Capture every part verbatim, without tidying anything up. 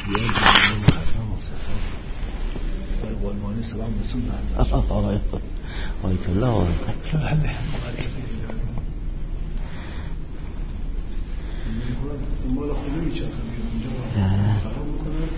زیاد محرم و صفا و قلمانی سلام رسول الله آقای آیت الله آقای مال خونه میچرخه اونجا سلام میکنه.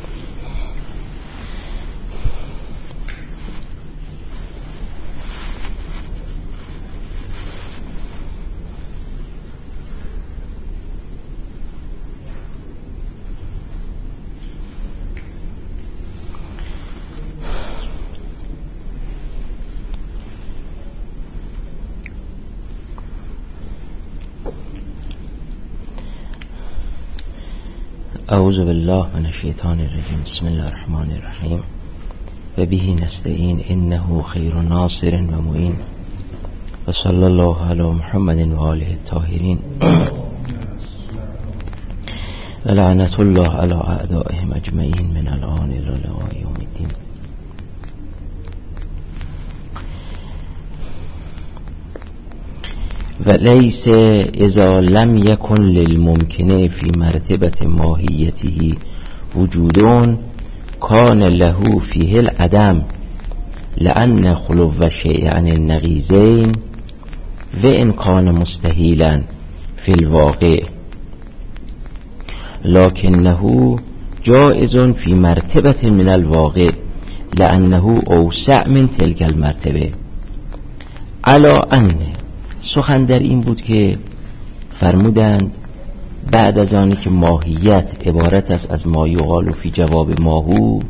اعوذ بالله من الشیطان الرجیم. بسم الله الرحمن الرحیم. و به نستعین انه خیر ناصر و معین. و صلی الله علی محمد و آله الطاهرین. و لعنت الله علی اعدائهم اجمعین من الآن الی یوم الدین. و لیس اذا لم یکن للممکنه فی مرتبه ماهیته وجودون کان له فیه العدم لأن خلو شیء عن النقیضین و ان کان مستحیلا فی الواقع لکنه جائز فی مرتبه من الواقع لأنه اوسع من تلك المرتبه. علا انه سخن در این بود که فرمودند بعد از آنی که ماهیت عبارت است از ما یقال فی جواب ماهو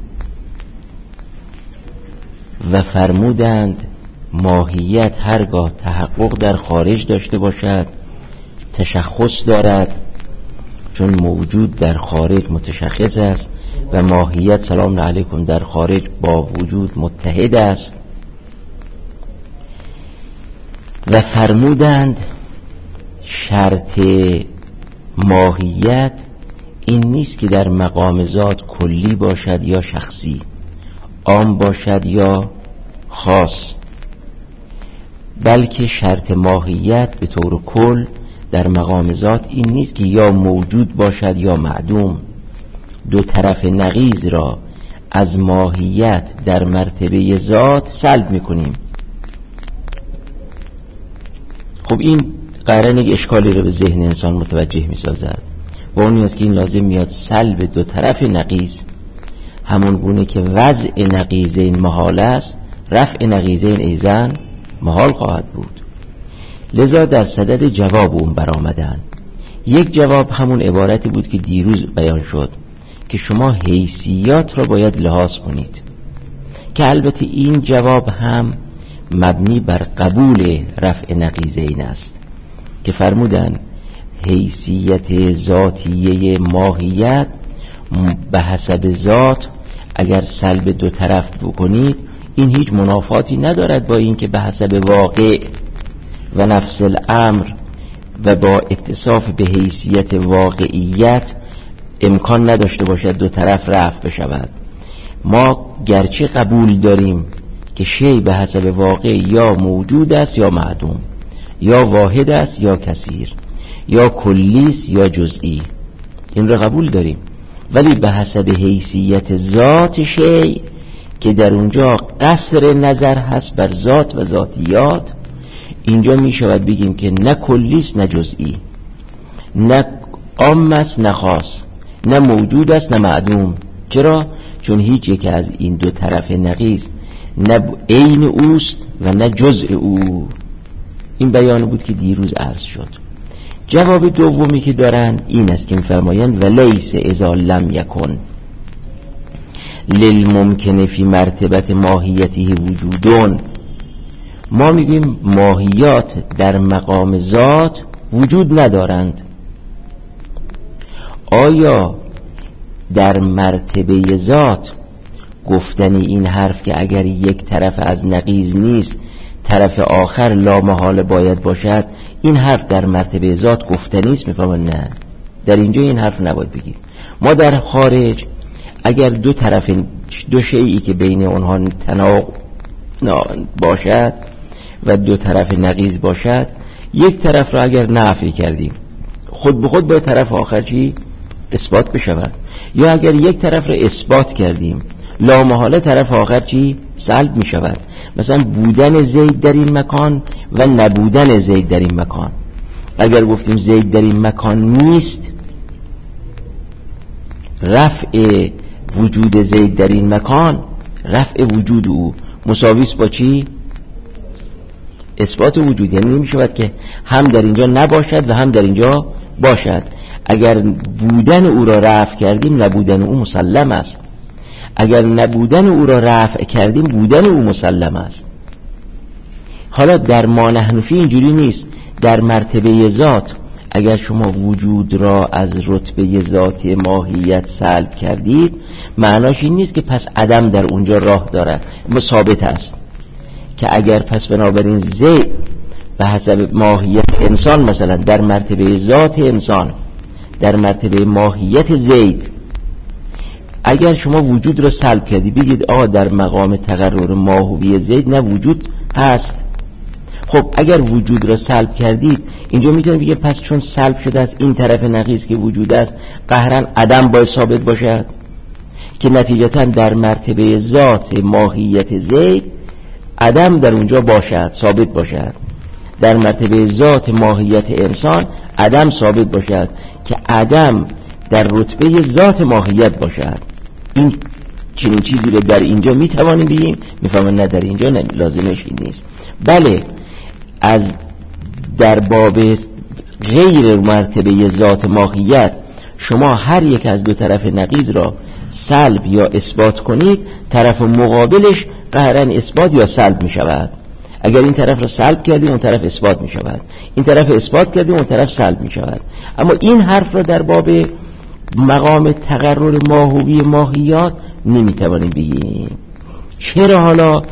و فرمودند ماهیت هرگاه تحقق در خارج داشته باشد تشخص دارد، چون موجود در خارج متشخص است و ماهیت سلام علیکم در خارج با وجود متحد است. و فرمودند شرط ماهیت این نیست که در مقام ذات کلی باشد یا شخصی، عام باشد یا خاص، بلکه شرط ماهیت به طور کل در مقام ذات این نیست که یا موجود باشد یا معدوم. دو طرف نقیض را از ماهیت در مرتبه ذات سلب میکنیم. خب این قراره یک اشکالی رو به ذهن انسان متوجه می سازد و اون است که این لازم میاد سلب دو طرف نقیض، همون گونه که وضع نقیضین محال است رفع نقیضین ایزن محال خواهد بود. لذا در صدد جواب اون برآمدن. یک جواب همون عبارتی بود که دیروز بیان شد که شما حیثیات را باید لحاظ کنید، که البته این جواب هم مبنی بر قبول رفع نقیضین است که فرمودن حیثیت ذاتیه ماهیت به حسب ذات اگر سلب دو طرف بکنید این هیچ منافاتی ندارد با این که به حسب واقع و نفس الامر و با اتصاف به حیثیت واقعیت امکان نداشته باشد دو طرف رفع بشود. ما گرچه قبول داریم که شی به حسب واقع یا موجود است یا معدوم، یا واحد است یا کثیر، یا کلی است یا جزئی، این را قبول داریم، ولی به حسب حیثیت ذات شی که در اونجا قصر نظر هست بر ذات و ذاتیات، اینجا می شود بگیم که نه کلی است نه جزئی، نه عام است نه خاص، نه موجود است نه معدوم. چرا؟ چون هیچ یک از این دو طرف نقیض نه عین اوست و نه جزء او. این بیان بود که دیروز عرض شد. جواب دومی که دارند این است که می‌فرمایند ولیس اذا لم یکن للممکن فی مرتبه ماهیته وجودون. ما میگیم ماهیات در مقام ذات وجود ندارند. آیا در مرتبه ذات گفتن این حرف که اگر یک طرف از نقیض نیست طرف آخر لا محال باید باشد، این حرف در مرتبه ذات گفتنی است؟ میفهمن نه، در اینجا این حرف نباید بگید. ما در خارج اگر دو طرف دو شیئی که بین اونها تناقض باشد و دو طرف نقیض باشد، یک طرف را اگر نفی کردیم خود به خود باید طرف آخر چی اثبات بشود. یا اگر یک طرف رو اثبات کردیم لامحاله طرف آخر چی؟ سلب می شود. مثلا بودن زید در این مکان و نبودن زید در این مکان. اگر گفتیم زید در این مکان نیست، رفع وجود زید در این مکان، رفع وجود او مساویس با چی؟ اثبات وجود. یعنی نمی شود که هم در اینجا نباشد و هم در اینجا باشد. اگر بودن او را رفع کردیم نبودن او مسلم است، اگر نبودن او را رفع کردیم بودن او مسلم است. حالا در ما نحن فی اینجوری نیست. در مرتبه ذات اگر شما وجود را از رتبه ذاتی ماهیت سلب کردید، معناش این نیست که پس عدم در اونجا راه دارد، اما ثابت است که اگر پس بنابراین زید به حسب ماهیت انسان، مثلا در مرتبه ذات انسان، در مرتبه ماهیت زید، اگر شما وجود را سلب کردی بگید آه در مقام تقرر ماهوی زید نه وجود هست. خب اگر وجود را سلب کردید اینجا میتونید بگید پس چون سلب شده از این طرف نقیض که وجود است قهرن عدم باید ثابت باشد، که نتیجتا در مرتبه ذات ماهیت زید عدم در اونجا باشد، ثابت باشد. در مرتبه ذات ماهیت انسان عدم ثابت باشد که عدم در رتبه ذات ماهیت باشد. این چنین چیزی رو در اینجا میتوانیم بگیم، میفهمن نه در اینجا نه، لازمش این نیست. بله از در باب غیر مرتبه ذات ماهیت شما هر یک از دو طرف نقیض را سلب یا اثبات کنید، طرف مقابلش قهرن اثبات یا سلب می شود. اگر این طرف را سلب کردیم اون طرف اثبات می شود، این طرف اثبات کردیم اون طرف سلب می شود. اما این حرف را در باب مقام تقرر ماهوی ماهیات نمی توانیم بگیم. چرا؟ حالا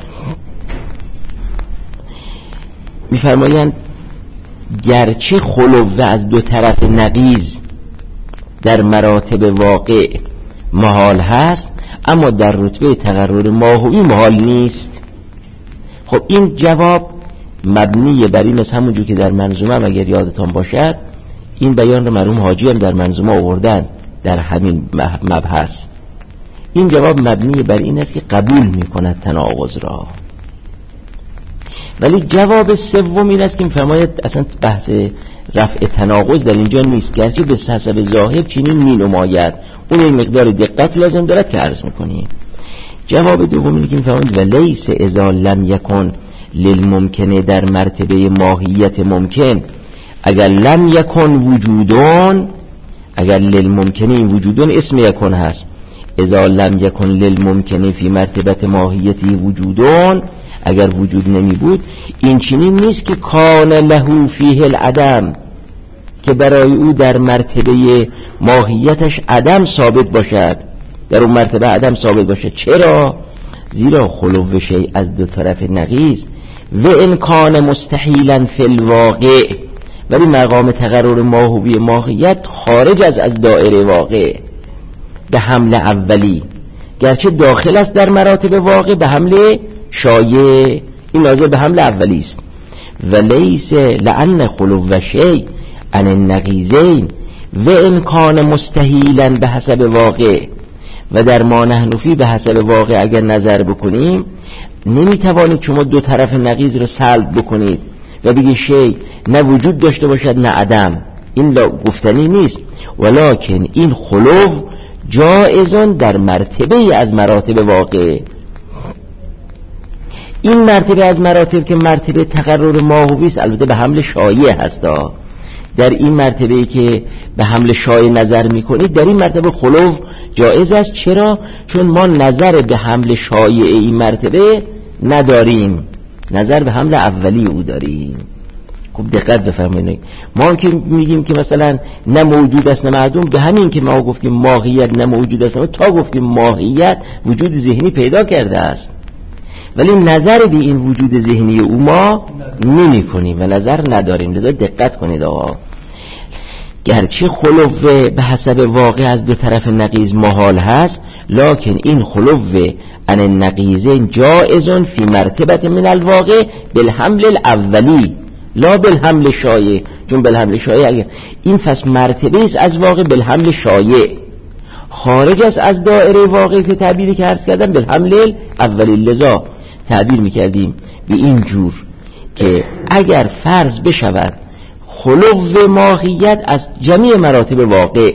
میفرمایند گرچه خلوه از دو طرف نقیض در مراتب واقع محال هست، اما در رتبه تقرر ماهوی محال نیست. خب این جواب مبنی بر این است، همونجور که در منظومه هم اگر یادتان باشد این بیان رو مرحوم حاجی هم در منظومه آوردن در همین مبحث. این جواب مبنی بر این است که قبول میکند تناقض را. ولی جواب سوم این است که میفرماید اصلا بحث رفع تناقض در اینجا نیست، گرچه به حسب ظاهر چنین می نماید، اون این مقدار دقت لازم دارد که عرض میکنیم. جواب دوم اینه که میفرماید ولیس اذا لم یکن للممکنه در مرتبه ماهیت ممکن، اگر لم یکن وجودون، اگر للممکنه این وجودون اسم یکن هست، اذا لم یکن للممکنه فی مرتبه ماهیتی وجودون، اگر وجود نمی بود این چنین نیست که کان له فیه العدم، که برای او در مرتبه ماهیتش عدم ثابت باشد، در اون مرتبه عدم ثابت باشد. چرا؟ زیرا خلو شیء از دو طرف نقیض و ان کان مستحیلا فی الواقع، ولی مقام تقرر ماهوی ماهیت خارج از از دایره واقع به حمل اولی، گرچه داخل است در مراتب واقع به حمل شایع، این ناظر به حمل اولی است. ولیس لأن خلو شیء عن النقیضین و ان کان مستحیلا به حسب واقع، و در ما نحن فی به حسب واقع اگر نظر بکنیم نمیتوانید شما دو طرف نقیض رو سلب بکنید و بگید شیء نه وجود داشته باشد نه عدم، این گفتنی نیست. ولکن این خلو جایزان در مرتبه از مراتب واقع. این مرتبه از مراتب که مرتبه تقرر ماهوی است، البته به حمل شایع هستا. در این مرتبه که به حمل شایع نظر میکنید در این مرتبه خلو جایز است. چرا؟ چون ما نظر به حمل شایع این مرتبه نداریم، نظر به حمل اولی او داریم. خب دقت بفرمایید، ما که میگیم که مثلا نه موجود است نه معدوم، به همین که ما گفتیم ماهیت نه موجود است، تا گفتیم ماهیت وجود ذهنی پیدا کرده است، ولی نظر به این وجود ذهنی او ما نمی کنیم و نظر نداریم. لذا دقت کنید آقا، گرچه خلو به حسب واقع از دو طرف نقیض محال هست، لکن این خلو عن النقیضین جائز فی مرتبه من الواقع بالحمل الاولی، لا بالحمل شایع، چون بالحمل شایع اگر این پس مرتبه است از واقع بالحمل شایع، خارج است از دایره واقعی که تعبیری که عرض کردم بالحمل اولی. لذا تعبیر میکردیم به این جور که اگر فرض بشود خلو ماهیت از جمیع مراتب واقع،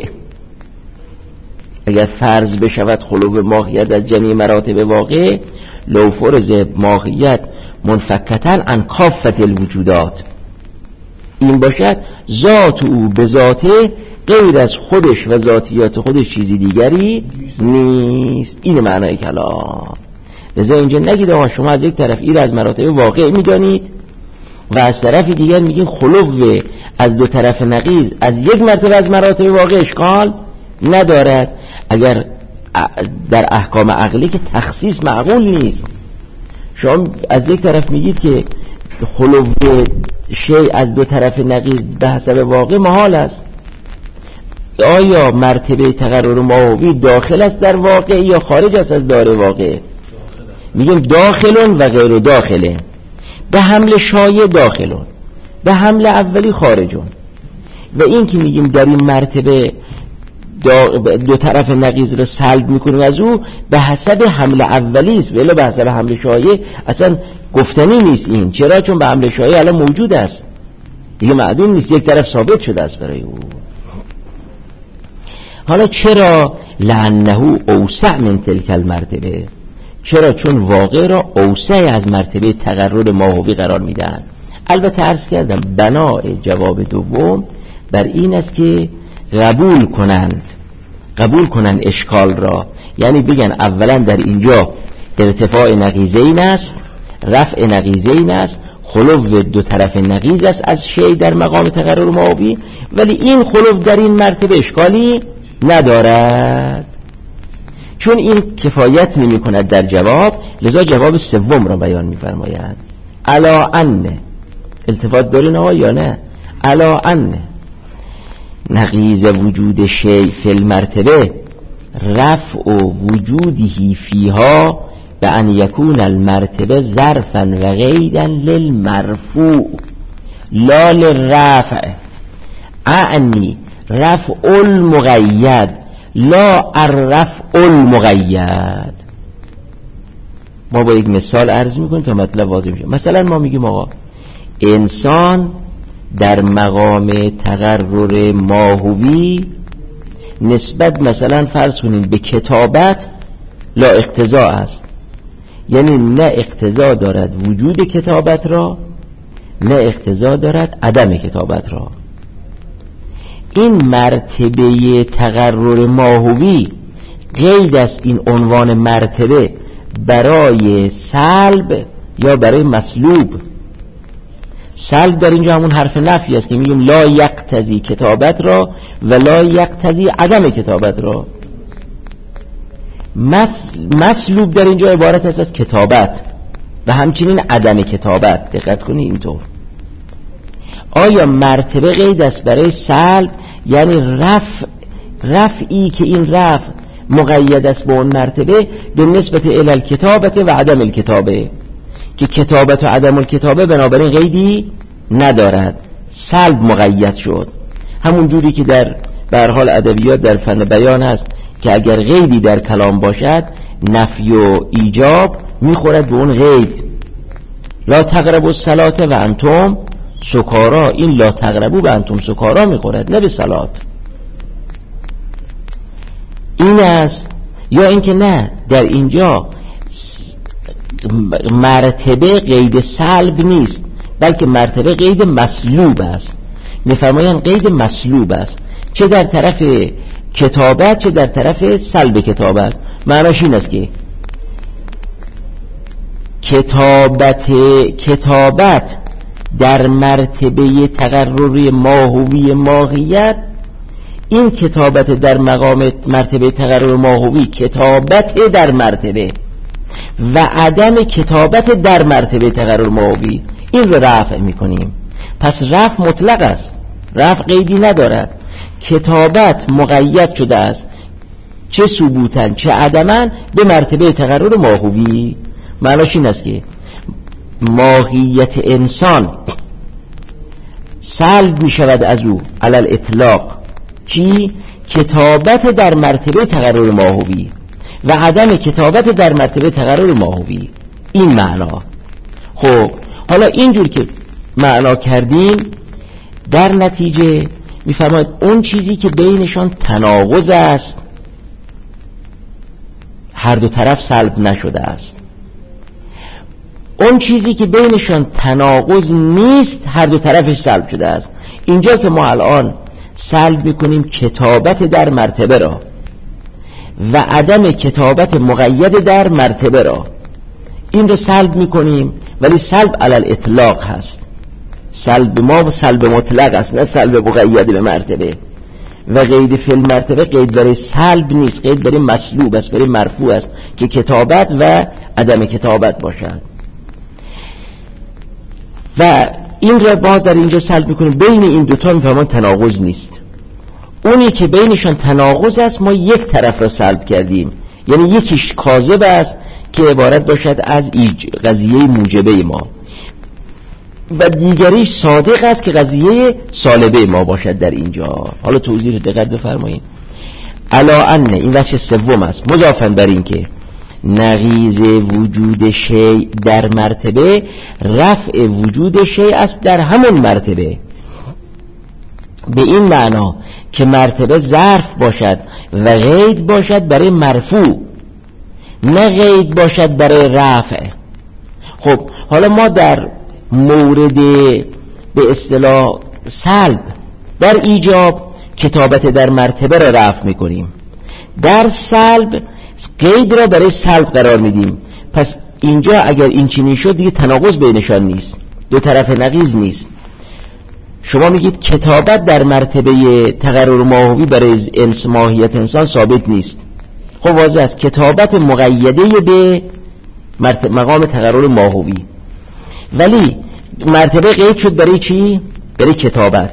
اگر فرض بشود خلو ماهیت از جمیع مراتب واقع، لو فرض ماهیت منفکتاً عن کافة الوجودات، این باشد ذات او به ذاته غیر از خودش و ذاتیات خودش چیزی دیگری نیست. این معنای کلام. لذا اینجا نگید آقا شما از یک طرف این از مراتب واقع میدانید و از طرف دیگر میگین خلو از دو طرف نقیض از یک مرتبه از مراتب واقع اشکال ندارد. اگر در احکام عقلی که تخصیص معقول نیست، شما از یک طرف میگید که خلو شیء از دو طرف نقیض به حسب واقع محال است، آیا مرتبه تقرر ماهوی داخل است در واقع یا خارج است از دایره واقع؟ میگیم داخلون و غیر داخله. به حمل شایع داخلون، به حمل اولی خارجون. و این که میگیم در این مرتبه دو طرف نقیض رو سلب میکنیم از او به حسب حمل اولی است، ولی به حسب حمل شایع اصلا گفتنی نیست. این چرا؟ چون به حمل شایع الان موجود است دیگه، معدوم نیست، یک طرف ثابت شده است برای او. حالا چرا؟ لعنه اوسع من تلک المرتبه. چرا؟ چون واقع را اوسع از مرتبه تقرر ماهوی قرار میدن. البته عرض کردم بنای جواب دوم بر این است که قبول کنند قبول کنند اشکال را، یعنی بگن اولا در اینجا ارتفاع نقیضین است، رفع نقیضین است، خلو دو طرف نقیض است از شیء در مقام تقرر ماهوی، ولی این خلو در این مرتبه اشکالی ندارد. چون این کفایت نمی کند در جواب، لذا جواب سوم را بیان می فرمایند. علا ان، التفات دارین آقا یا نه؟ علا ان نقیض وجود شیء فی المرتبه رفع وجوده فیها به ان یکون المرتبه ظرفا و قیدا للمرفوع لا للرفع، اعنی رفع المقید لا الرفع المقید. ما با یک مثال عرض میکنیم تا مطلب واضح میشه. مثلا ما میگیم آقا انسان در مقام تقرر ماهوی نسبت مثلا فرض کنیم به کتابت لا اقتضا است، یعنی نه اقتضا دارد وجود کتابت را، نه اقتضا دارد عدم کتابت را. این مرتبه تقرر ماهوی قید است این عنوان مرتبه برای سلب یا برای مسلوب. سلب در اینجا همون حرف نفی است که میگیم لا یقتضی کتابت را و لا یقتضی عدم کتابت را. مسلوب در اینجا عبارت است از کتابت و همچنین عدم کتابت. دقت کنید اینطور. آیا مرتبه قید است برای سلب، یعنی رفع رفعی که این رفع مقید است به اون مرتبه به نسبت الی الکتابت و عدم الکتابه، که کتابت و عدم الکتابه بنابراین قیدی ندارد، سلب مقید شد. همون جوری که در به هر حال ادبیات در فن بیان هست که اگر قیدی در کلام باشد نفی و ایجاب میخورد به اون قید. لا تقربوا الصلاة و انتم سکارا، این لا تقربوا و انتم سکارا میخورد نه به صلات. این است. یا اینکه نه، در اینجا مرتبه قید سلب نیست بلکه مرتبه قید مسلوب است. میفرمایند قید مسلوب است، چه در طرف کتابت چه در طرف سلب کتابت. معناش این است که کتابت کتابت در مرتبه تقرری ماهوی ماهیت، این کتابت در مقام مرتبه تقرر ماهوی کتابت در مرتبه و عدم کتابت در مرتبه تقرر ماهوی، این رو رفع میکنیم. پس رفع مطلق است، رفع قیدی ندارد. کتابت مقید شده است چه ثبوتاً چه عدماً به مرتبه تقرر ماهوی. معناش این است که ماهیت انسان سلب می شود از او علل اطلاق چی؟ کتابت در مرتبه تقرر ماهوی و عدم کتابت در مرتبه تقرر ماهوی. این معنا. خب حالا اینجور که معنا کردیم، در نتیجه میفرماید اون چیزی که بینشان تناقض است هر دو طرف سلب نشده است، اون چیزی که بینشان تناقض نیست هر دو طرفش سلب شده است. اینجا که ما الان سلب میکنیم کتابت در مرتبه را و عدم کتابت مقید در مرتبه را، این رو سلب میکنیم، ولی سلب علل اطلاق هست. سلب ما و سلب مطلق است، نه سلب مقید به مرتبه. و قید فی المرتبه قید برای سلب نیست، قید برای مسلوب است، برای مرفوع است که کتابت و عدم کتابت باشد. و این را با در اینجا سلب میکنیم. بین این دوتا میفهمان تناقض نیست. اونی که بینشان تناقض است ما یک طرف را سلب کردیم، یعنی یکیش کاذب است که عبارت باشد از قضیه موجبه ما و دیگری صادق است که قضیه سالبه ما باشد در اینجا. حالا توضیح دقت بفرمایید. علا ان، این وجه سوم است، مضافاً بر این که نقیض وجود شیء در مرتبه رفع وجود شیء است در همون مرتبه، به این معنا که مرتبه ظرف باشد و قید باشد برای مرفوع، نه قید باشد برای رفع. خب حالا ما در مورد به اصطلاح سلب در ایجاب کتابت در مرتبه را رفع میکنیم، در سلب قید را برای سلب قرار میدیم. پس اینجا اگر این چنین شد دیگه تناقض بینشان نیست، دو طرف نقیض نیست. شما میگید کتابت در مرتبه تقرر ماهوی برای انس ماهیت انسان ثابت نیست. خب واضح است کتابت مقیده به مقام تقرر ماهوی، ولی مرتبه قید شد برای چی؟ برای کتابت.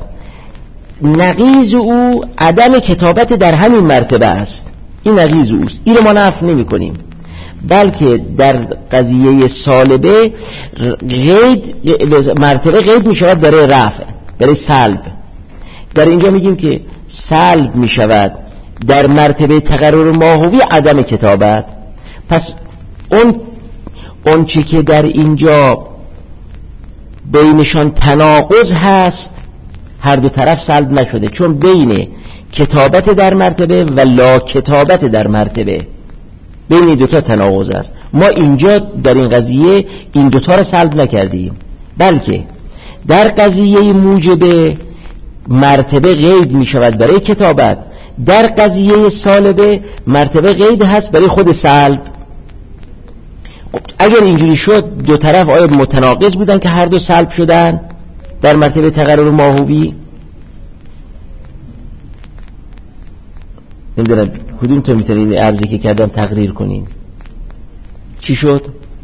نقیض او عدم کتابت در همین مرتبه است، این نقیض اوست. این رو ما نفی نمی کنیم، بلکه در قضیه سالبه قید مرتبه قید می شود برای رفع، برای سلب. در اینجا میگیم که سلب می شود در مرتبه تقرر ماهوی عدم کتابت. پس اون اون چی که در اینجا بینشان تناقض هست هر دو طرف سلب نشده، چون بین کتابت در مرتبه و لا کتابت در مرتبه بین دوتا تناقض است. ما اینجا در این قضیه این دوتا را سلب نکردیم، بلکه در قضیه موجب مرتبه قید می شود برای کتابت، در قضیه سالبه مرتبه قید هست برای خود سلب. اگر اینجوری شد دو طرف آیا متناقض بودن که هر دو سلب شدن در مرتبه تقرر ماهوی؟ نمیدونم کدوم تو میتونین عرضی که کردم تقریر کنین. چی شد؟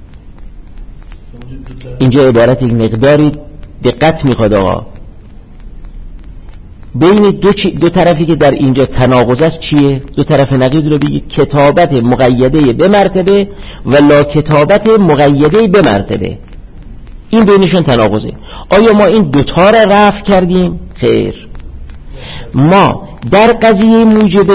اینجا عبارت یک مقداری دقت میخواد آقا. بین دو, دو طرفی که در اینجا تناقض است چیه؟ دو طرف نقیض رو بگید. کتابت مقیده به مرتبه و لا کتابت مقیده به مرتبه، این بینشون تناقضه. آیا ما این دوتا را رفع کردیم؟ خیر. ما در قضیه موجب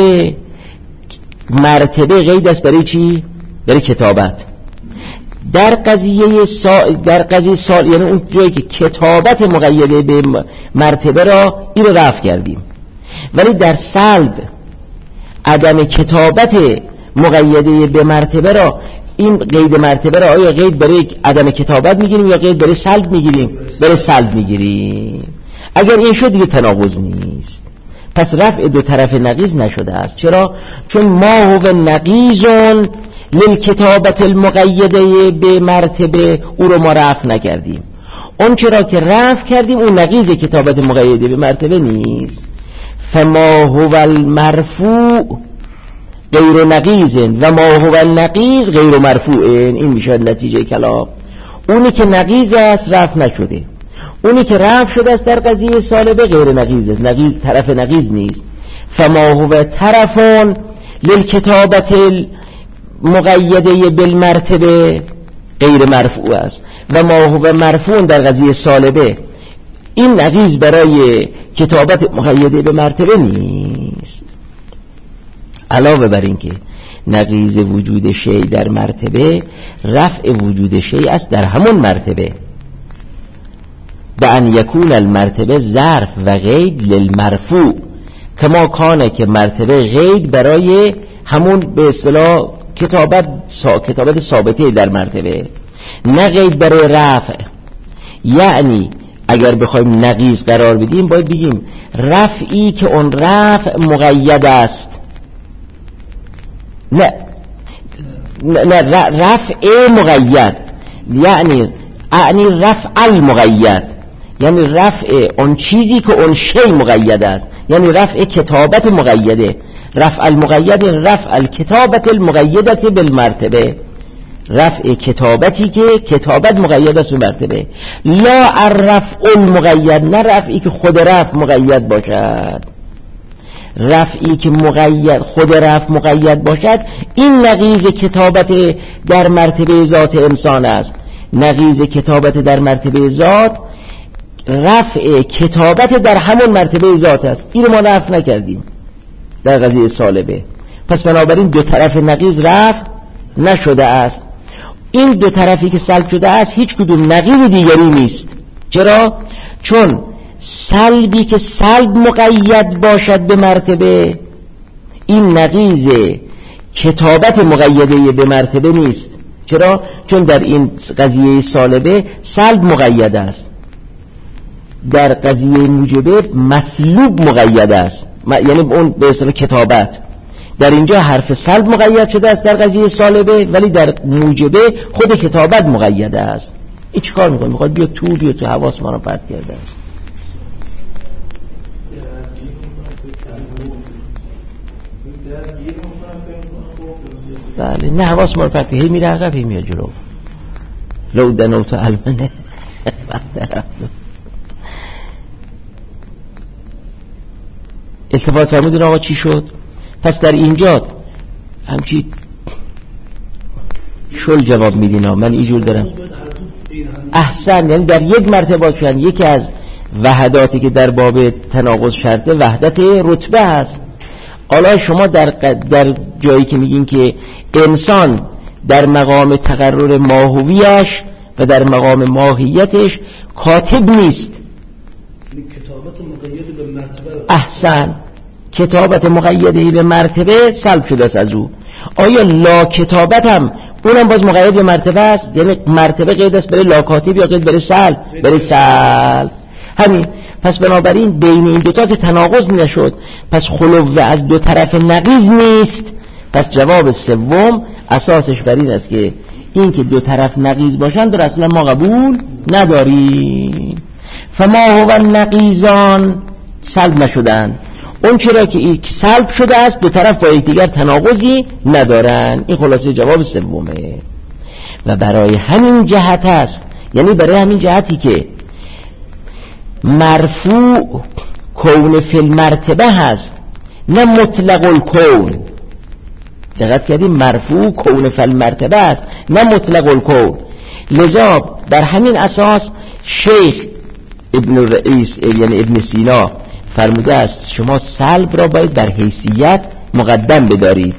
مرتبه قید است برای چی؟ برای کتابت. در قضیه سا... در قضیه سال، یعنی اون جایی که کتابت مقیده به مرتبه را این رو رفع کردیم، ولی در سلب عدم کتابت مقیده به مرتبه را، این قید مرتبه را آیا قید برای عدم کتابت میگیریم یا قید برای سلب میگیریم؟ برای سلب میگیریم. اگر این شد دیگه تناقض نیست، پس رفع دو طرف نقیض نشده است. چرا؟ چون ما هو نقیضون للکتابت المقیده به مرتبه، او رو ما رفع نکردیم. اون چرا که رفع کردیم اون نقیض کتابت مقیده به مرتبه نیست. فما هو المرفوع غیر نقیض و ما هو النقیض غیر مرفوع، این میشه نتیجه کلام. اونی که نقیض است رفع نشده، اونی که رفع شده است در قضیه سالبه غیر نقیض است، نقیض طرف نقیض نیست. فما هو طرفون للکتابت مقیده بالمرتبه غیر مرفوع است و ما هو مرفوع در قضیه سالبه این نقیض برای کتابت مقیده به مرتبه نیست. علاوه بر این که نقیض وجود شیء در مرتبه رفع وجود شیء است در همون مرتبه، به ان یکون المرتبه ظرف و قید للمرفوع، کما کانه که مرتبه قید برای همون به اصطلاح کتابت سا... کتابت ثابته در مرتبه، نه قید برای رفع. یعنی اگر بخوایم نقیض قرار بدیم باید بگیم رفعی که اون رفع مقید است، نه نه رفع مقید، یعنی یعنی رفع المقید، یعنی رفع اون چیزی که اون شی مقید است، یعنی رفع کتابت مقیده. رفع المقید رفع الکتابت المقیدت بالمرتبه، رفع کتابتی که کتابت مقید است به مرتبه. لا الرفع المقید، نه رفعی که خود رفع مقید باشد. رفعی که مقید خود رفع مقید باشد این نقیض کتابت در مرتبه ذات انسان است. نقیض کتابت در مرتبه ذات رفع کتابت در همون مرتبه ذات است. این رو ما رفع نکردیم در قضیه سالبه، پس بنابراین دو طرف نقیض رفع نشده است. این دو طرفی که سلب شده است هیچ کدوم نقیض دیگری نیست. چرا؟ چون سلبی که سلب مقید باشد به مرتبه این نقیض کتابت مقیده به مرتبه نیست. چرا؟ چون در این قضیه سالبه سلب مقید است، در قضیه موجبه مسلوب مقید است، یعنی اون به اصطلاح کتابت. در اینجا حرف سلب مقید شده است در قضیه سالبه، ولی در موجبه خود کتابت مقید است. این چی کار میکنه؟ میخواد بیا تو بیا تو حواس ما رو پرت کرده است. بله نه حواس ما رو پرت هی میره عقب هی میاد جلو. لو دنوت علمنه التفات فرمودین آقا چی شد؟ پس در اینجا همچی شل جواب میدین ها، من اینجور دارم. احسن، یعنی در یک مرتبه شدن. یکی از وحداتی که در باب تناقض شرطه وحدت رتبه هست. حالا شما در, در جایی که میگین که انسان در مقام تقرر ماهویش و در مقام ماهیتش کاتب نیست، کتابت مقید به مرتبه. احسن، کتابت مقیده به مرتبه سلب شده است از او. آیا لا کتابت هم اونم باز مقید به مرتبه است؟ یعنی مرتبه قید است برای لا کاتب یا قید برای سلب؟ برای سلب. همین. پس بنابراین بین این دوتا که تناقض نشد، پس خلو از دو طرف نقیض نیست. پس جواب سوم اساسش بر این است که این که دو طرف نقیض باشن در اصلا ما قبول نداریم. فما هو نقیضان سلب نشدن، اون چرا که این سلب شده است دو طرف با یکدیگر تناقضی ندارن. این خلاصه جواب سومه. و برای همین جهت است، یعنی برای همین جهتی که مرفوع کون فی المرتبه هست نه مطلق الکون. دقت کردیم؟ مرفوع کون فی المرتبه است نه مطلق الکون. لذا بر همین اساس شیخ ابن الرئیس یعنی ابن سینا فرموده است شما سلب را باید در حیثیت مقدم بدارید.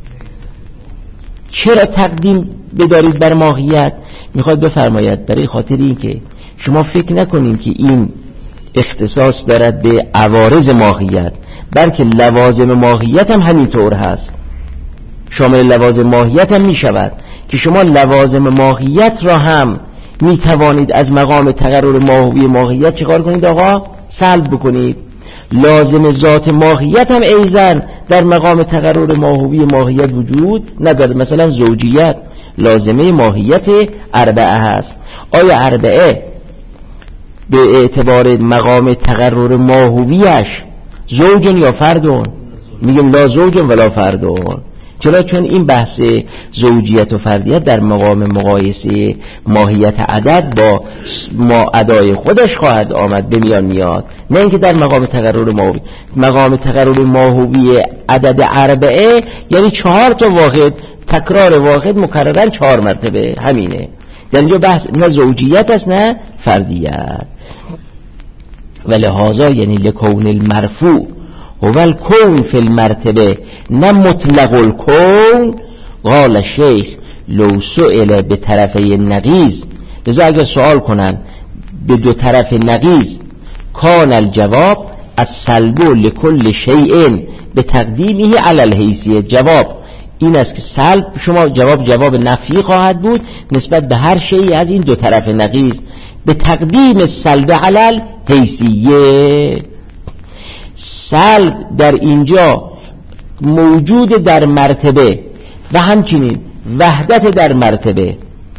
چرا تقدیم بدارید بر ماهیت؟ میخواد بفرماید برای خاطر این که شما فکر نکنید که این اختصاص دارد به عوارض ماهیت، بلکه لوازم ماهیت هم همینطور هست، شامل لوازم ماهیت هم میشود که شما لوازم ماهیت را هم میتوانید از مقام تقرر ماهوی ماهیت چیکار کنید آقا؟ سلب بکنید. لازم ذات ماهیت هم ایضاً در مقام تقرر ماهوی ماهیت وجود ندارد. مثلا زوجیت لازمه ماهیت اربعه هست. آیا اربعه به اعتبار مقام تقرر ماهویش زوجن یا فردون؟ میگیم لا زوجن ولا فردون. چرا؟ چون این بحث زوجیت و فردیت در مقام مقایسه ماهیت عدد با ما ادای خودش خواهد آمد، به میان میاد، نه اینکه در مقام تقرر ماهوی. مقام تقرر ماهوی عدد اربعه یعنی چهار تا واحد، تکرار واحد مکررن چهار مرتبه، همینه. در اینجا بحث نه زوجیت است نه فردیت. و لهذا یعنی لکون المرفوع هو الکون فی المرتبه نه مطلق الکون. قال شیخ لو سئل به طرفی نقیض، لذا اگر سوال کنن به دو طرف نقیض، کان الجواب السلب لکل شیء به تقدیمه علی الحیثیه، جواب این است که سلب شما جواب جواب نفی خواهد بود نسبت به هر شیء از این دو طرف نقیض به تقدیم سلب علی الحیثیه. سلب در اینجا موجود در مرتبه و همچنین وحدت در مرتبه.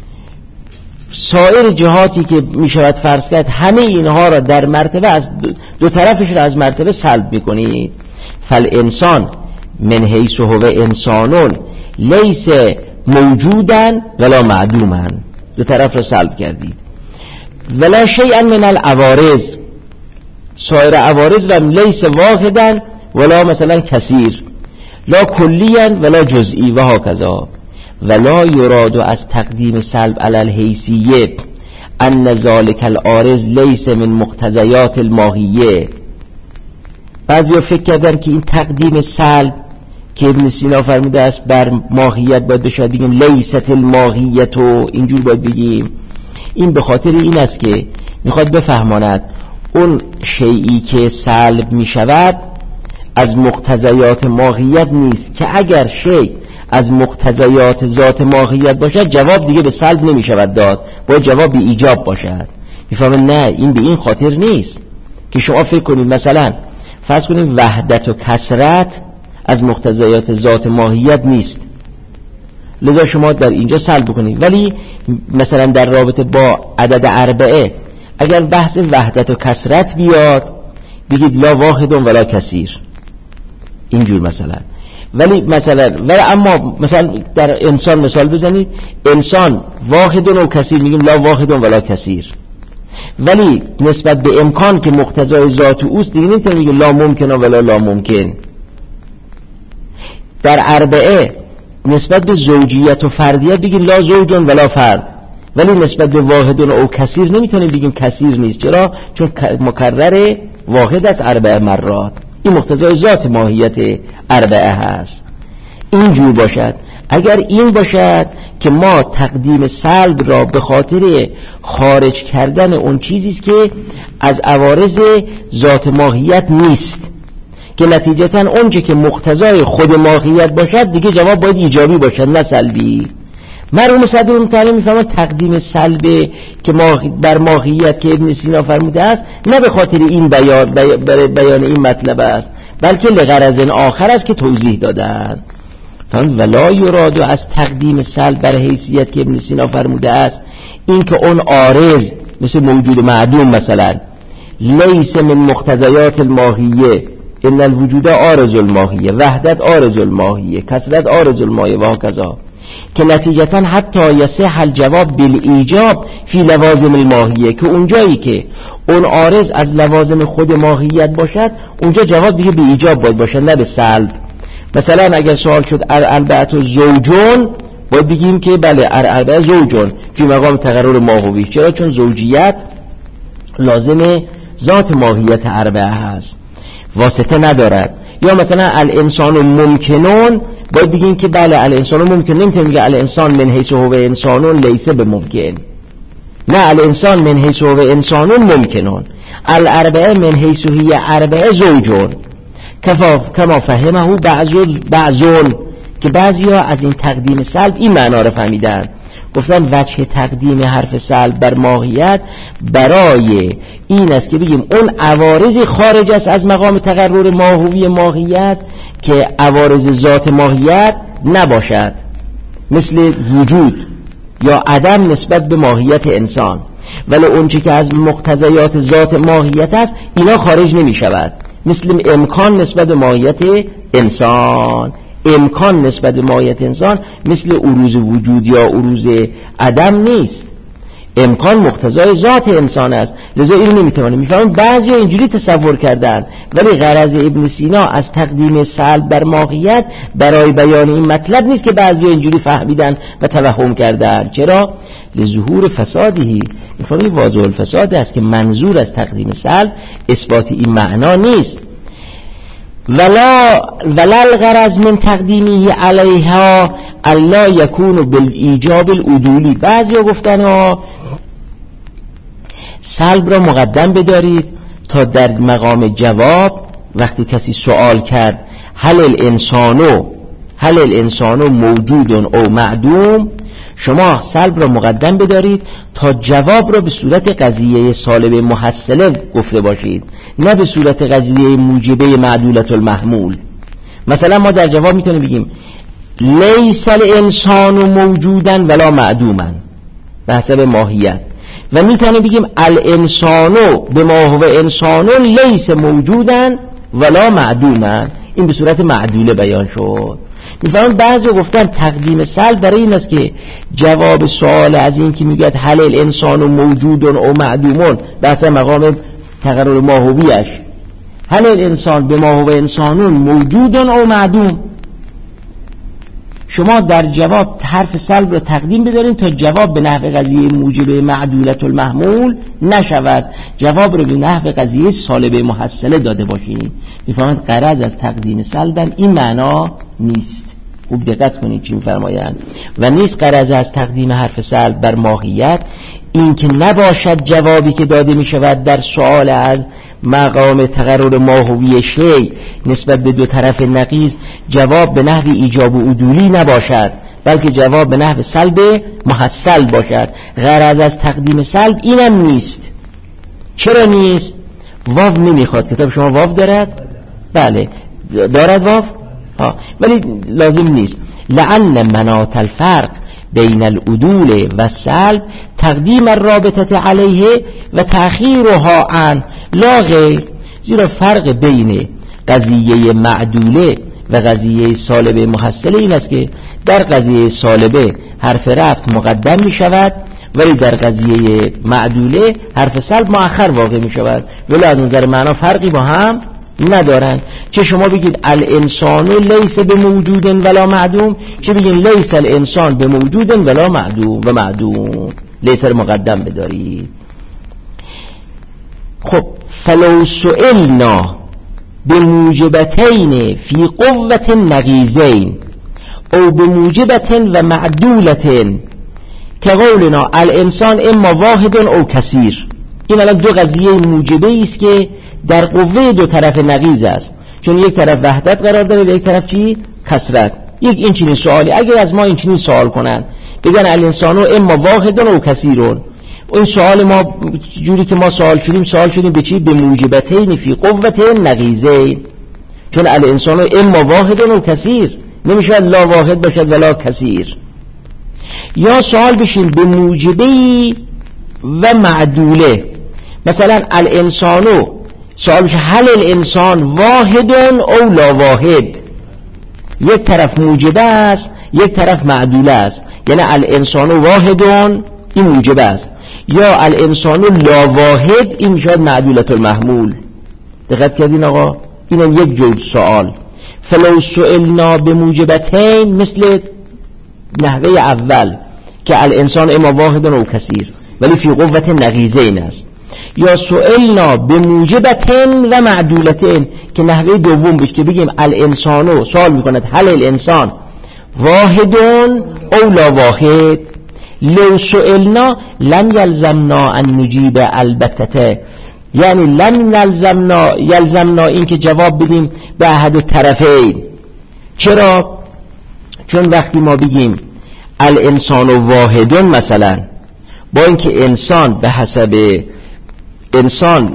سایر جهاتی که می شود فرض کرد همه اینها را در مرتبه از دو طرفش را از مرتبه سلب می کنید. فالانسان من حیث هو انسانون لیس موجودن ولا معدومن، دو طرف را سلب کردید. ولا شیئا من العوارض، سایر عوارض را لیس واحدن ولا مثلا کثیر، لا کلیا ولا جزئی و هکذا. ولا یراد از تقدیم سلب علی الحیثیه ان ذلک العارض لیس من مقتضیات الماهیه. بعضیا فکر کردن که این تقدیم سلب که ابن سینا فرموده است بر ماهیت باید بشه بگیم لیست الماهیت و اینجور باید بگیم. این به خاطر این است که میخواد بفهماند اون شیئی که سلب میشود از مقتضیات ماهیت نیست، که اگر شیء از مقتضیات ذات ماهیت باشد جواب دیگه به سلب نمی شود داد، باید جواب به ایجاب باشد. میفهمن نه این به این خاطر نیست که شما فکر کنید مثلا فرض کنید وحدت و کثرت از مقتضیات ذات ماهیت نیست لذا شما در اینجا سلب بکنید، ولی مثلا در رابطه با عدد اربعه اگر بحث وحدت و کثرت بیاد بگید لا واحد ولا کثیر اینجور مثلا. ولی مثلا ولی اما مثلا در انسان مثال بزنید، انسان واحد و کثیر میگیم لا واحد ولا کثیر، ولی نسبت به امکان که مقتضای ذات اوست دیگه نمیتونیم میگیم لا ممکن ولا لا ممکن. در اربعه نسبت به زوجیت و فردیت بگیم لا زوج ولا فرد، ولی نسبت به واحد و کثیر نمیتونیم بگیم کثیر نیست. چرا؟ چون مکرر واحد از اربعه مرات، این مقتضای ذات ماهیت اربعه هست. اینجور باشد. اگر این باشد که ما تقدیم سلب را به خاطر خارج کردن اون چیزی است که از عوارض ذات ماهیت نیست، که نتیجتا اونچه که مقتضای خود ماهیت باشد دیگه جواب باید ایجابی باشد نه سلبی. مرحوم صدر مطلع میفهمد تقدیم سلب که در ماهیت که ابن سینا فرموده است نه به خاطر این بیان برای بیان این مطلب است، بلکه لغرض آخر است که توضیح دادند. فهم ولا یراد از تقدیم سلب بر حیثیت که ابن سینا فرموده است این که اون عارض مثل موجود معدوم مثلا لیس من مقتضیات الماهیه، ان الوجود عارض الماهیه، وحدت عارض الماهیه، کثرت عارض الماهیه و هکذا، که نتیجتا حتی یصح الجواب بالایجاب فی لوازم الماهیه، که اونجایی که اون عارض از لوازم خود ماهیت باشد اونجا جواب دیگه به ایجاب باید باشد نه به سلب. مثلا اگر سوال شد اربعه زوجون باید بگیم که بله اربعه زوجون فی مقام تقرر ماهوی. چرا؟ چون زوجیت لازم ذات ماهیت اربعه هست، واسطه ندارد. یا مثلا الانسان ممکنون باید بگیم که بله الانسان ممکن، نمیتونیم بگیم الانسان من حیث هو انسانون لیس بممکن، نه الانسان من حیث هو انسانون ممکنون، الاربعه من حیث هی اربعه زوجون کما فهمه بعضون، که بعضیا از این تقدیم سلب این معنا رو فهمیدن، گفتن وجه تقدیم حرف سلب بر ماهیت برای این است که بگیم اون عوارضی خارج است از مقام تقرر ماهوی ماهیت که عوارض ذات ماهیت نباشد، مثل وجود یا عدم نسبت به ماهیت انسان، ولی اون چی که از مقتضیات ذات ماهیت است اینا خارج نمی شود، مثل امکان نسبت به ماهیت انسان. امکان نسبت به ماهیت انسان مثل عروض وجود یا عروض عدم نیست. امکان مقتضای ذات انسان است، لذا اینو نمیتوانیم. میفهمون بعضی ها اینجوری تصور کردن، ولی غرض ابن سینا از تقدیم سلب بر ماهیت برای بیان این مطلب نیست که بعضی ها اینجوری فهمیدن و توهم کردن. چرا؟ لظهور فسادی. میفهمون واضح الفساد است که منظور از تقدیم سلب اثبات این معنا نیست. ولا ولا الغرض من تقدیمه علیها الا یکون بالایجاب العدولی. بعضیا گفتن ها سلب را مقدم بدارید تا در مقام جواب وقتی کسی سوال کرد هل الانسانو هل الانسانو موجود او معدوم، شما سلب را مقدم بدارید تا جواب را به صورت قضیه سالب محصله گفته باشید، نه به صورت قضیه موجبه معدولت المحمول. مثلا ما در جواب میتونیم بگیم لیس الانسان موجودا ولا معدوما به حسب ماهیت، و میتونیم بگیم الانسانو به ما هو انسانو لیس موجودا ولا معدوما. این به صورت معدوله بیان شد. میفهمون بعضی گفتن تقدیم سلب برای این است که جواب سوال از این که میگه هل الانسان موجود او معدومون بحث مقام تقرر ماهویش، هل الانسان به ما هو انسانون موجود او معدوم، شما در جواب حرف سلب را تقدیم بدارین تا جواب به نحو قضیه موجب معدولت المحمول نشود، جواب را به نحو قضیه سالب محصله داده باشین. میفهمند غرض از تقدیم سلب این معنا نیست. خوب دقت کنید چی میفرمایند. و نیست غرض از تقدیم حرف سلب بر ماهیت این که نباشد جوابی که داده می شود در سوال از مقام تقرر ماهوی شیء نسبت به دو طرف نقیض جواب به نحو ایجاب و عدولی نباشد، بلکه جواب به نحو سلب محصل باشد. غرض از تقدیم سلب اینم نیست. چرا نیست؟ واو نمیخواد. کتاب شما واو دارد؟ بله دارد واو، ها، ولی لازم نیست. لعن مناط الفرق بین العدول و سلب تقدیم الرابطه علیه و تأخیرها عن لا غیر. زیرا فرق بین قضیه معدوله و قضیه سالبه محصله این است که در قضیه سالبه حرف رفت مقدم می شود، ولی در قضیه معدوله حرف سلب مؤخر واقع می شود، ولی از نظر معنا فرقی با هم ندارن. چه شما بگید الانسان لیس به موجود ولا معدوم، چه بگید لیس الانسان به موجود ولا معدوم و معدوم، لیس رو مقدم بدارید. خب فلو سئلنا بموجبتین فی قوة نقیضین او بموجبتین و معدولتین که قولنا الانسان اما واحد او کثیر. این الان دو قضیه موجبه است که در قوه دو طرف نقیض است، چون یک طرف وحدت قرار داره و یک طرف چی؟ کثرت. یک این چنین سوالی اگر از ما این چنین سوال کنن بگن الانسانو اما واحد او کثیرون، این سوال ما جوری که ما سوال شدیم سوال شدیم به چی؟ به موجبتین فی قوة نقیضین، چون الانسانو اما واحد او کثیر، نمیشه لا واحد باشد ولا کثیر. یا سوال بشیم به موجبی و معدوله، مثلا الانسانو سوال بشه هل الانسان واحد او لا واحد، یک طرف موجبه است یک طرف معدوله است، یعنی الانسانو واحد این موجبه است، یا الانسانو لا واحد این میشه معدولت المحمول. دقت کردین آقا؟ اینم یک جور سوال. فلو سئلنا بموجبتین مثل نحوه اول که الانسان اما واحد او کثیر ولی فی قوة نقیضین است، یا سئلنا بموجبتین و معدولتین که نحوه دوم بشه که بگیم الانسانو سوال میکند هل الانسان واحد او لا واحد. لو سئلنا لم یلزمنا ان نجیب البتته، یعنی لم یلزمنا یلزمنا این که جواب بدیم به احد الطرفین. چرا؟ چون وقتی ما بگیم الانسان واحد مثلا، با اینکه انسان به حسب انسان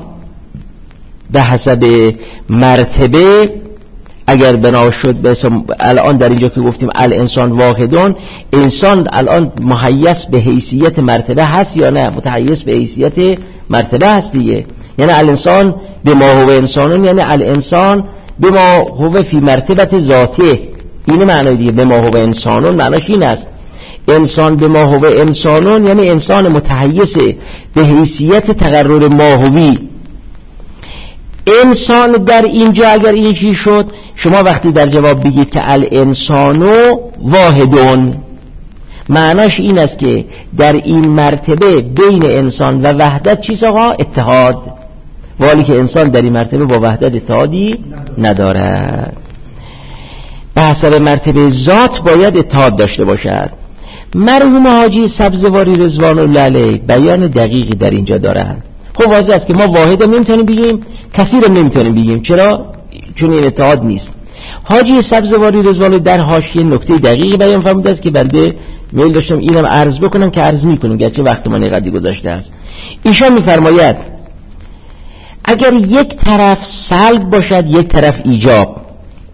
به حسب مرتبه اگر بنا شد، الان در اینجا که گفتیم الانسان واحدون، انسان الان مهیس به حیثیت مرتبه هست یا نه؟ متحیز به حیثیت مرتبه هست دیگه. یعنی الانسان به ما هو انسانون، یعنی الانسان به ما هو فی مرتبت ذاته، این معنی دیگه. به ما هو انسانون معنیش این است انسان به ماهوه انسانون یعنی انسان متحیز به حیثیت تقرر ماهوی. انسان در اینجا اگر اینجی شد، شما وقتی در جواب بگید که الانسانو واحدون، معناش این است که در این مرتبه بین انسان و وحدت چیست آقا؟ اتحاد، ولی که انسان در این مرتبه با وحدت اتحادی ندارد. به حسب مرتبه ذات باید اتحاد داشته باشد. مرحوم حاجی سبزواری رضوان الله علیه بیان دقیقی در اینجا دارند. خب واضح است که ما واحد هم نمیتونیم بگیم، کثیر هم نمیتونیم بگیم. چرا؟ چون این اتحاد نیست. حاجی سبزواری رضوان در حاشیه نکته دقیقی بیان فرموده است که بنده میل داشتم اینم عرض بکنم که عرض میکنم گرچه وقت ما قدری گذشته است. ایشان میفرماید اگر یک طرف سلب باشد یک طرف ایجاب،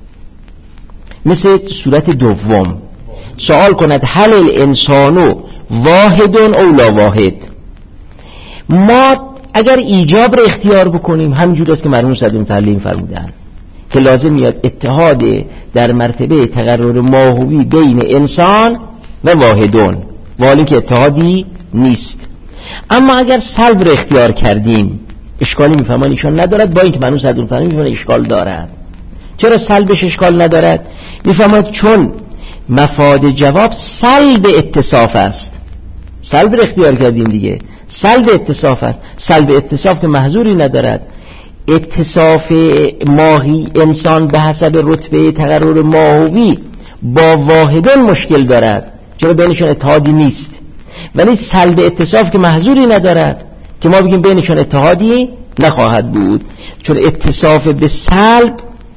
مثل صورت دوم سوال کند هل الانسانو واحدون او لا واحد، ما اگر ایجاب را اختیار بکنیم همینجور است که مرحوم صدر تعلیم فرمودن که لازم میاد اتحاد در مرتبه تقرر ماهوی بین انسان و واحدون، ولی که اتحادی نیست. اما اگر سلب را اختیار کردیم اشکالی میفهمان ایشان ندارد، با اینکه مرحوم صدر تعلیم میفهمان اشکال دارد. چرا سلبش اشکال ندارد؟ میفهمد چون مفاد جواب سلب اتصاف است. سلب را اختیار کردیم دیگه، سلب اتصاف است. سلب اتصاف که محظوری ندارد. اتصاف ماهی انسان به حسب رتبه تقرر ماهوی با واحدان مشکل دارد، چرا بینشون اتحادی نیست. ولی سلب اتصاف که محظوری ندارد که ما بگیم بینشون اتحادی نخواهد بود، چون اتصاف به سلب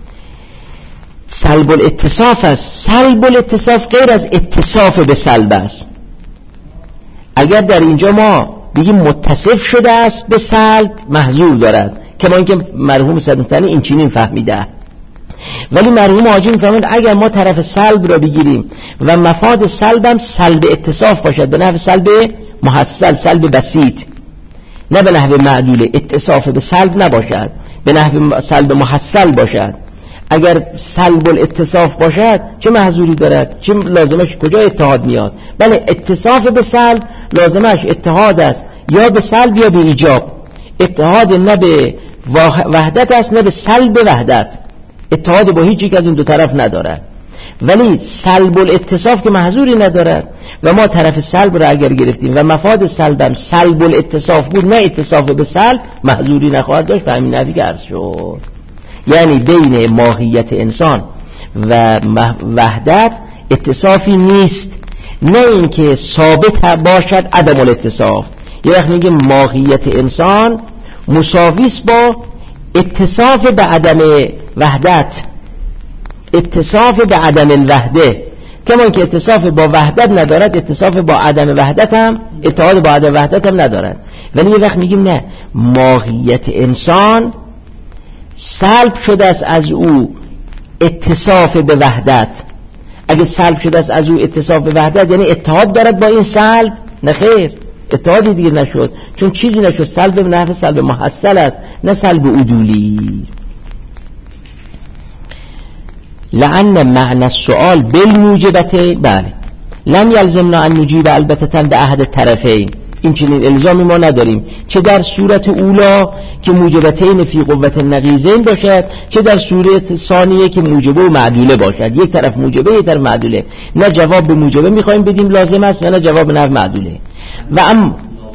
سلب الاتصاف است. سلب الاتصاف غیر از اتصاف به سلب است. اگر در اینجا ما بگیم متصف شده است به سلب محظور دارد، که ما اینکه مرحوم صدوقتنی این چنین فهمیده. ولی مرحوم حاجی میفهمند اگر ما طرف سلب را بگیریم و مفاد سلب هم سلب اتصاف باشد، به نحو سلب محصل، سلب بسیط، نه به نحو معدول. اتصاف به سلب نباشد، به نحو سلب محصل باشد. اگر سلب الاتصاف باشد چه محظوری دارد؟ چه لازمش کجا اتحاد میاد؟ بله اتصاف به سلب لازمش اتحاد است، یا به سلب یا به ایجاب. اتحاد نه به وحدت است نه به سلب وحدت، اتحاد با هیچ یک از این دو طرف ندارد. ولی سلب الاتصاف که محظوری ندارد و ما طرف سلب را اگر گرفتیم و مفاد سلبم سلب الاتصاف بود نه اتصاف به سلب، محظوری نخواهد داشت. به همین نحوی که عرض شد، یعنی بین ماهیت انسان و وحدت اتصافی نیست، نه اینکه ثابت باشد عدم الاتصاف. یه وقت میگه ماهیت انسان مساویس با اتصاف به عدم وحدت، اتصاف به عدم الوحده، کما اینکه اتصاف با وحدت ندارد اتصاف با عدم وحدت هم، اتحاد با عدم وحدت هم ندارد. ولی یه وقت میگیم نه، ماهیت انسان سلب شده است از او اتصاف به وحدت. اگه سلب شده است از او اتصاف به وحدت یعنی اتحاد دارد با این سلب؟ نه خیر، اتحادی دیگه نشد، چون چیزی نشد. سلب به نحو سلب محصل است نه سلب عدولی. لعن معنی السؤال بالموجبته، بله لم یلزمنا ان نجیب البته به احد الطرفین، این چنین الزامی ما نداریم، چه در صورت اولا که موجبتین فی قوت نقیضین باشد، چه در صورت ثانیه که موجبه و معدوله باشد. یک طرف موجبه یک طرف معدوله، نه جواب به موجبه میخوایم بدیم لازم است و نه جواب به نحو معدوله. و ام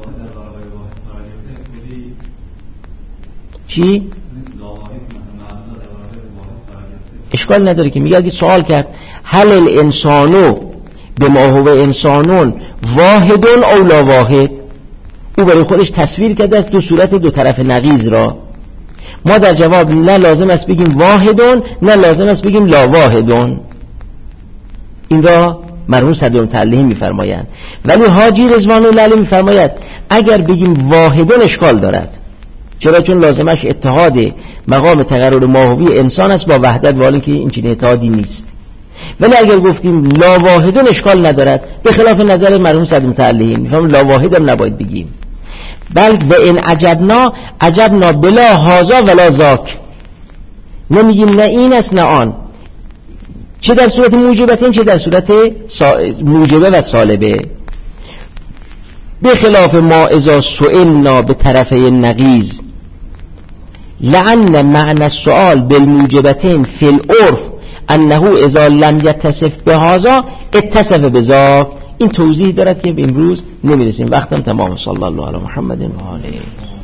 چی؟ اشکال نداره که میگه اگه سوال کرد هل الانسانو به ما هو انسانون واحدون او لا واحد، او برای خودش تصویر کرده است دو صورت دو طرف نقیض را. ما در جواب نه لازم است بگیم واحدون نه لازم است بگیم لا واحدون. این را مرحوم صدرالمتعلم میفرمایند. ولی حاجی رضوان الله علیه میفرماید اگر بگیم واحدون اشکال دارد. چرا؟ چون لازمش اتحاد مقام تقرر ماهوی انسان است با وحدت، ولی که این چنین اتحادی نیست. ولی اگر گفتیم لا واحدون اشکال ندارد، به خلاف نظر مرحوم صدرالمتعلم میفهمم لا واحدم نباید بگیم، بلکه و این عجبنا عجبنا بلا هازا ولا ذاک، نمیگیم نه این است نه آن. چه در صورت موجبتین چه در صورت موجبه و سالبه. به خلاف ما اذا سئلنا به طرفه نقیض لعن معنی السؤال بالموجبتین فی العرف انه اذا لم یتصف بهذا اتصف بذاک. این توضیح دارد که امروز نمیرسیم، وقتم تمام. صلی الله علی محمد و آله.